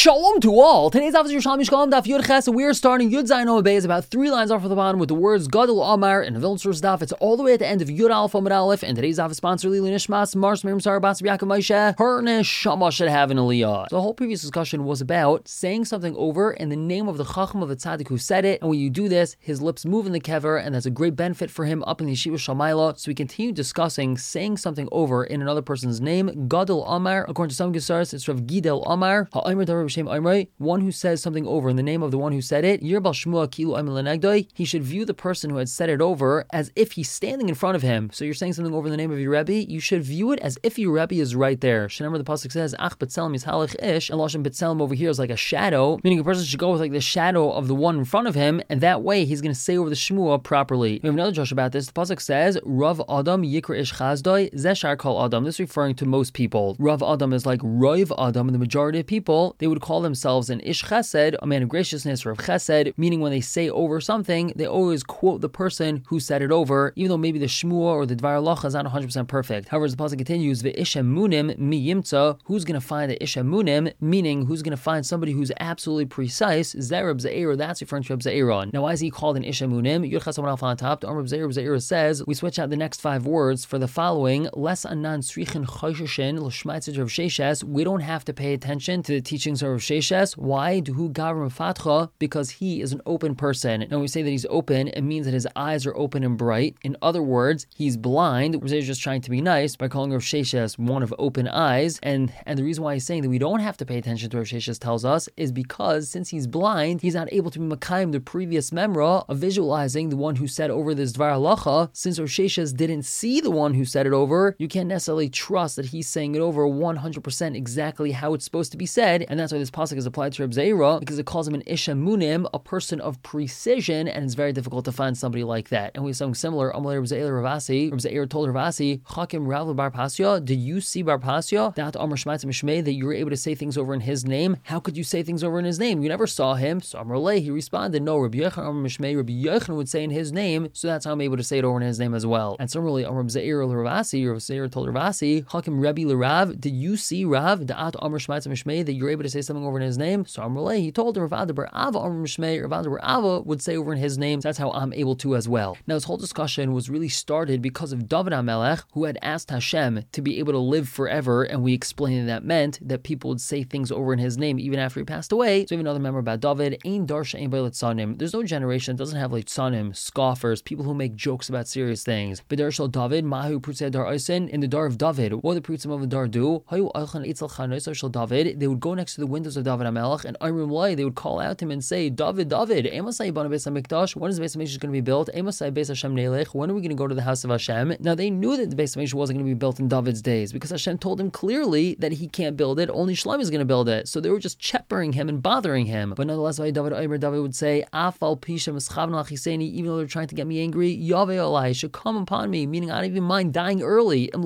Shalom to all. Today's Daf is Yerushalmi Shkolem Daf Yud Ches, and we are starting Yud Zayin Amud Beis about 3 lines off of the bottom with the words Gadol Amar and the Vilna Source Daf. It's all the way at the end of Yud Aleph Amud Aleph, and today's Daf is sponsored Lili Nishmas Mars Miriam Sarah Bas Yaakov Moshe. Her neshama should have an aliyah. So the whole previous discussion was about saying something over in the name of the Chacham of the Tzaddik who said it, and when you do this, his lips move in the kever, and that's a great benefit for him up in the Yeshiva Shalmaila. So we continue discussing saying something over in another person's name. Gadol Amar, according to some Gesaras, it's Rav Gidel Amar. Ha'aymer Davar B'Shem Aymer. One who says something over in the name of the one who said it, Yirbal Shmua Kilu Aymer Lenegdoi, he should view the person who had said it over as if he's standing in front of him. So you're saying something over in the name of your Rebbe, you should view it as if your Rebbe is right there. Remember the pasuk says, Ach B'Tselem Yishalach Ish, and Lashon B'Tselem over here is like a shadow, meaning a person should go with like the shadow of the one in front of him, and that way he's going to say over the Shmua properly. We have another Josh about this. The pasuk says, Rav Adam Yikra Ish Chazdoi, Zeshar Kol Adam. This is referring to most people. Rav Adam is like Roiv Adam, and the majority of people, they would call themselves an Ish Chesed, a man of graciousness, or of Chesed, meaning when they say over something, they always quote the person who said it over, even though maybe the Shmua or the Dvar Halacha is not 100% perfect. However, as the pasuk continues, Ve'ish Emunim mi yimtza, who's going to find the Ish Emunim, meaning who's going to find somebody who's absolutely precise, Zerab Ze'era, that's referring to Reb Ze'era. Now, why is he called an Ish Emunim? Yud Chesed Alpha on top, the Reb Ze'era says, we switch out the next 5 words for the following, Les Anan Srichin Choshishin L'Shmaitzit Rav Sheshes, we don't have to pay attention to the teachings of Rav Sheshes. Why? Duhu Gavram Fatcha, because he is an open person. Now, when we say that he's open, it means that his eyes are open and bright. In other words, he's blind. Rav Ze'era is just trying to be nice by calling Rav Sheshes one of open eyes. And the reason why he's saying that we don't have to pay attention to Rav Sheshes tells us is because since he's blind, he's not able to be Makayim the previous memra of visualizing the one who said over this Dvar Halacha. Since Rav Sheshes didn't see the one who said it over, you can't necessarily trust that he's saying it over 100% exactly how it's supposed to be said. And that's why this pasuk is applied to Reb Ze'era, because it calls him an Ish Emunim, a person of precision, and it's very difficult to find somebody like that. And we have something similar. Amalei Reb Ze'era Ravasi. Reb Ze'era told Ravasi, Chakim Rav Bar Pasya, did you see Bar Pasya? That Amar Shmaitz Mishmei, that you were able to say things over in his name. How could you say things over in his name? You never saw him. So Amalei, he responded, no, Rabbi Yochanan Amar Mishmei, Rabbi Yochanan would say in his name, so that's how I'm able to say it over in his name as well. And similarly, Reb Ze'era Ravasi, Reb Ze'era told Ravasi, Chakim Rabbi L'Rav, did you see Rav, Da'at Amar Shmaitz Mishmei, that you're able to say something over in his name? So Amalei, he told Rav Ada Bar Ava Amar Mishmei, Rav Ada Bar Ava would say over in his name, so that's how I'm able to as well. Now, this whole discussion was really started because of David HaMelech, who had asked Hashem to be able to live forever, and we explained that meant that people would say things over in his name even after he passed away. So we have another member about David, Ein Darsha Ein Beilat Sanim. There's no generation that doesn't have like Sanim, scoffers, people who make jokes about serious things. B'dar Shel David, Mahu Prutzei Dar Oisen, in the Dar of David, what did the Prutzim of the Dar do? Hayu Alchan Eitzel Chanoisar Shel David, they would go next to the windows of David HaMelech, and Amrim Lai, they would call out to him and say, David, Amosai Bana Beis HaMikdash, when is the Beis HaMikdash going to be built? Amosai Beis Hashem Neilech, when are we going to go to the house of Hashem? Now they knew that the Beis HaMikdash wasn't going to be built in David's days, because Hashem told him clearly that he can't build it, only Shlomo is going to build it. So they were just cheppering him and bothering him. But nonetheless, David would say, Afal Pisha Mischavna Achiseni, even though they're trying to get me angry, Yahweh Olai should come upon me, meaning I don't even mind dying early. If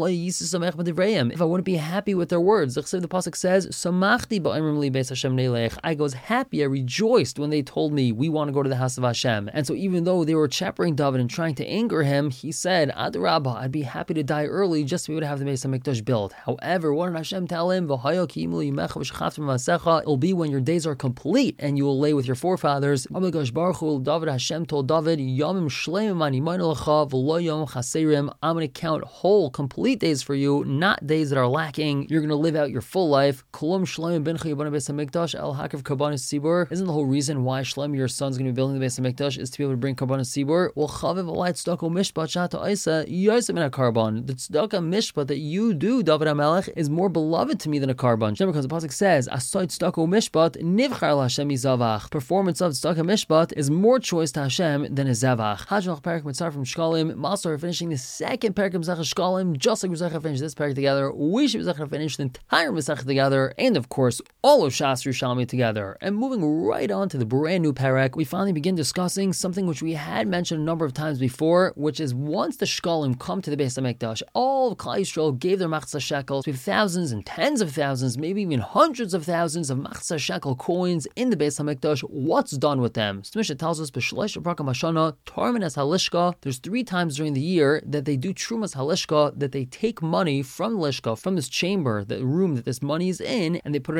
I wouldn't be happy with their words. The pasuk says, Samachti ba'imrim li beis Hashem neilech. I was happy, I rejoiced when they told me we want to go to the house of Hashem. And so even though they were chappering David and trying to anger him, he said, Adarabah, I'd be happy to die early just to be able to have the Beis HaMikdash built. However, what did Hashem tell him? It'll be when your days are complete and you will lay with your forefathers. David, Hashem told David, I'm going to count whole, complete days for you, not days that are lacking. You're going to live out your full life. Isn't the whole reason why Shlomo, your son's going to be building the Beis HaMikdash, is to be able to bring Karbanos Tzibur? Well, the tzedakah mishpat that you do, David HaMelech, is more beloved to me than a karban. Because the pasuk says, performance of tzedakah mishpat is more choice to Hashem than a zevach. Hajnach Parak Mitzar from Shkalim. Master finishing the second parak of Masechah Shkalim, just like Masechah finished this parak together. We should finish the entire Masechah together, and of course, all of Shas Yerushalmi together. And moving right on to the brand new parak, we finally begin discussing something which we had mentioned a number of times before, which is once the Shkalim come to the Beis HaMikdash, all of Klal Yisrael gave their machzah shekels. We have thousands and tens of thousands, maybe even hundreds of thousands of machzah shekel coins in the Beis HaMikdash. What's done with them? Mishnah tells us, there's 3 times during the year that they do Trumas Halishka, that they take money from the Lishka, from this chamber, the room that this money is in, and they put it into special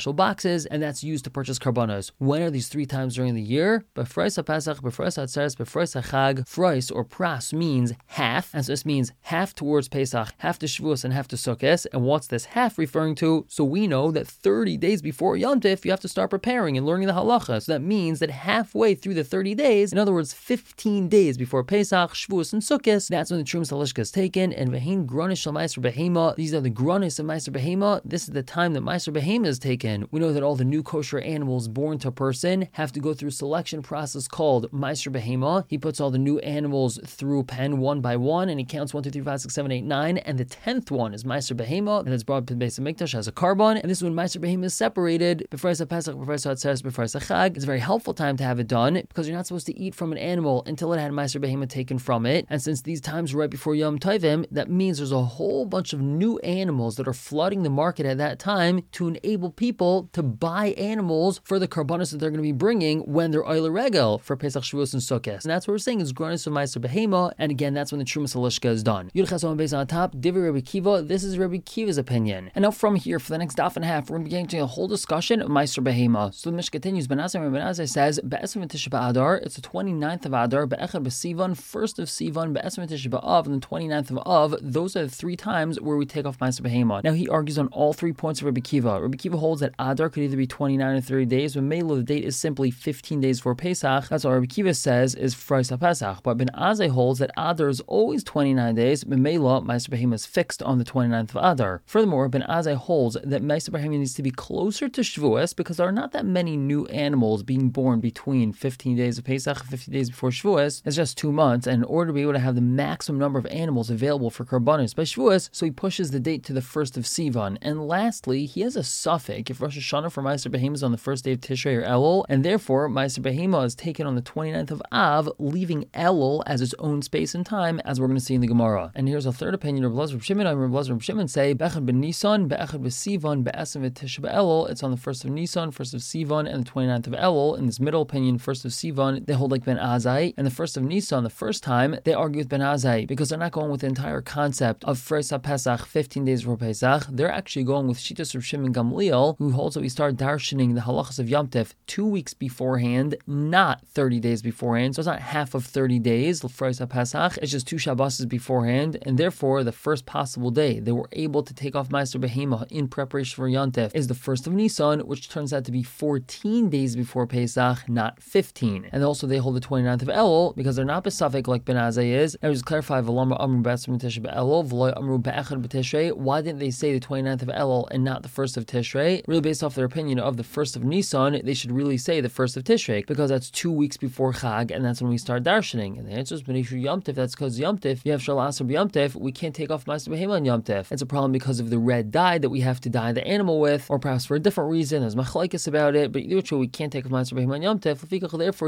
special boxes, and that's used to purchase karbanos. When are these 3 times during the year? Befrois HaPesach, Befrois HaTzeres, Befrois HaChag. Frois or pras means half, and so this means half towards Pesach, half to Shavuos, and half to Sukkot. And what's this half referring to? So we know that 30 days before Yom Tif, you have to start preparing and learning the halacha. So that means that halfway through the 30 days, in other words, 15 days before Pesach, Shavuos, and Sukkot, that's when the Trumas Halishka is taken. And Vehin Grunish Shal Meiser Behema, these are the Grunis of Meiser Behema. This is the time that Meiser Behema is taken. We know that all the new kosher animals born to a person have to go through a selection process called Meiser Behema. He puts all the new animals through a pen one by one, and he counts 1, 2, 3, 4, 5, 6, 7, 8, 9, and the 10th one is Meiser Behema, and it's brought to the Beis Hamikdash as a carbon, and this is when Meiser Behema is separated. Before Pesach, before Hatzeres, before Chag. It's a very helpful time to have it done, because you're not supposed to eat from an animal until it had Meiser Behema taken from it, and since these times were right before Yom Tovim, that means there's a whole bunch of new animals that are flooding the market at that time to enable people to buy animals for the karbanos that they're going to be bringing when they're Oile Regel for Pesach, Shavuos, and Sukkot. And that's what we're saying is Gronis of Meiser Behema, and again, that's when the Trumas Halishka is done. Yud Ches Amud Beis on top, Divrei Rabbi Kiva, this is Rabbi Kiva's opinion. And now from here, for the next daf and a half, we're going to be getting to a whole discussion of Meiser Behema. So the Mishnah continues, Ben Azai says, Be'esrim Tisha B'Adar, it's the 29th of Adar, Be'echad B'Sivan, 1st of Sivan, Be'esrim Tisha B'Av, and the 29th of Av. Those are the 3 times where we take off Meiser Behema. Now he argues on all 3 points of Rabbi Kiva. Rabbi Kiva holds that Adar could either be 29 or 30 days, but Melo, the date is simply 15 days before Pesach. That's what Rabbi Kiva says is Frois HaPesach. But Ben Azai holds that Adar is always 29 days, but Melo, Meiser Behema is fixed on the 29th of Adar. Furthermore, Ben Azai holds that Meiser Behema needs to be closer to Shavuos because there are not that many new animals being born between 15 days of Pesach and 15 days before Shavuos. It's just 2 months, and in order to be able to have the maximum number of animals available for karbanos by Shavuos, so he pushes the date to the 1st of Sivan. And lastly, he has a suffix if Rosh Hashanah for Meiser Behema is on the 1st day of Tishrei or Elul, and therefore Meiser Behema is taken on the 29th of Av, leaving Elul as its own space and time, as we're going to see in the Gemara. And here's a third opinion of Rabbi Shimon. Rabbi Shimon say Be'echad b'Nisan, Be'echad b'Sivan, Be'esrim v'Tisha B'Elul. It's on the 1st of Nisan, 1st of Sivan, and the 29th of Elul. In this middle opinion, 1st of Sivan, they hold like Ben Azai, and the 1st of Nisan, the first time, they argue with Ben Azai because they're not going with the entire concept of Frois HaPesach, 15 days before Pesach. They're actually going with Shitas Rav Shimon Gamliel, who holds that we start darshaning the halachas of Yom Tif 2 weeks beforehand, not 30 days beforehand. So it's not half of 30 days, Frois HaPesach. It's just 2 Shabboses beforehand, and therefore the first possible day they were able to take off Meiser Behema in preparation for Yom Tif is the 1st of Nisan, which turns out to be 14 days before Pesach, not 15. And also they hold the 29th of Elul because they're not besafek like Ben Azai is. And just clarify, V'lama Amru Be'esrim Tishrei B'Elul, V'lo Amru Be'echad B'Tishrei. Why didn't they say the 29th of Elul and not the 1st of Tishrei? Really based off their opinion of the 1st of Nisan, they should really say the 1st of Tishrei because that's 2 weeks before Chag, and that's when we start darshaning. And the answer is B'nei Yom Tif. That's because Yom Tif, you have Shal Asar B'Yom Tif, we can't take off Meiser Behema on Yom Tif. It's a problem because of the red dye that we have to dye the animal with, or perhaps for a different reason. There's machlokes about it, but either way, we can't take off Meiser Behema on Yom Tif. Therefore,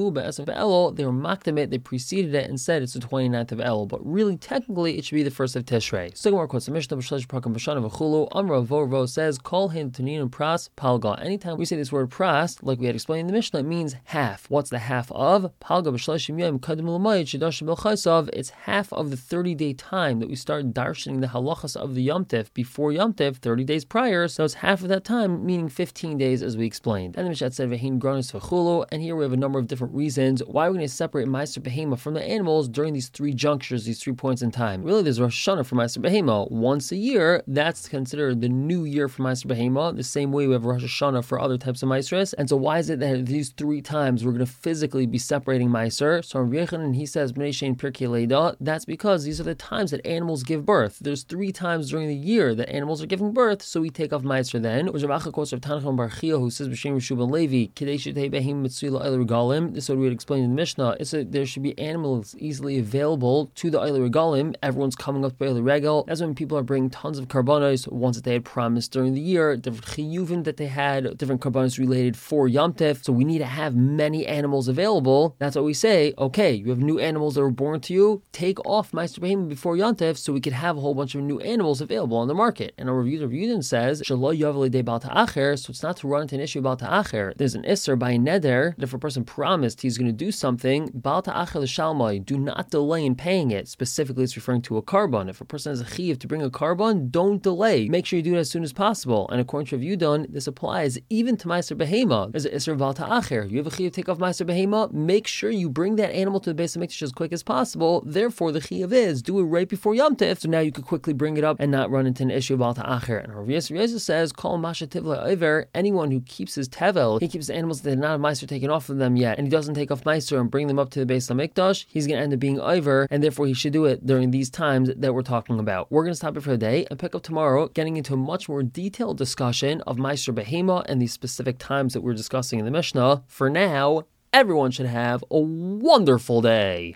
they were makdam it, they preceded it and said it's the 29th of Elul, but really, technically, it should be the 1st of Tishrei. So, Gemara quotes the Mishnah, B'shlesh Prakam B'shana V'chulu, Amra Vorvo says, Kol Hin Tanin Pras Palga. Anytime we say this word pras, like we had explained in the Mishnah, it means half. What's the half of? Palga B'shleshim Yom Kadim L'mayit Shedash B'Chaisav. It's half of the 30-day time that we start darshaning the halachas of the Yom Tif before Yom Tif, 30 days prior. So it's half of that time, meaning 15 days, as we explained. And the Mishnah said Vehin Gronis V'chulu, and here we have a number of different reasons why we're going to separate Meiser Behema from the animals during these 3 junctures, these 3 points in time. Really, there's Rosh Hashanah for Meiser Behema once a year. That's considered the new year for Meiser Behema, the same way we have Rosh Hashanah for other types of Meisers. And so why is it that these 3 times we're going to physically be separating Meiser? So Rabbi Yochanan, he says, B'nei Shein Pirkei Leida, that's because these are the times that animals give birth. There's 3 times during the year that animals are giving birth, so we take off Meiser then. Which Rav Acha quotes Rav Tanachon Bar Chia, who says, B'Shem Reshub and Levi, Kidei Shetei Behim Mitzui La'Oile Regalim. This is what we had explained in the Mishnah. It's that there should be animals easily available to the Oile Regalim. Everyone's coming up to Oile Regal. That's when people are bringing tons of karbanos, ones that they had promised during the year, different chiyuvim that they had, different karbanos related for Yom Tif. So we need to have many animals available. That's what we say. Okay, you have new animals that were born to you. Take off Meiser Behema before Yom Tif so we could have a whole bunch of new animals available on the market. And our review says, Shelo Yavel Dei Bal Ta'acher, so it's not to run into an issue about Ta'acher. There's an Isser by Neder that if a person promised he's going to do something, Bal Ta'acher L'Shalmai, do not delay in paying it. Specifically, it's referring to a carbon. If a person has a chiyuv to bring a carbon, don't delay. Make sure you do it as soon as possible. And according to Rav Yudon, this applies even to Meiser Behema. There's an Isser Val Ta'acher. You have a Chiyuv take off Meiser Behema, make sure you bring that animal to the Beis HaMikdash as quick as possible. Therefore, the Chiyuv is do it right before Yom Tif, so now you could quickly bring it up and not run into an issue of Val Ta'acher. And Rav Yosef says, call Masha Tivla Oiver, anyone who keeps his Tevel, he keeps the animals that did not have Meiser taken off of them yet, and he doesn't take off Meiser and bring them up to the Beis HaMikdash, he's going to end up being Oiver, and therefore he should do it during these times that we're talking about. We're going to stop it for the day and pick up tomorrow, getting into a much more detailed discussion of Meiser Behema and these specific times that we're discussing in the Mishnah. For now, everyone should have a wonderful day.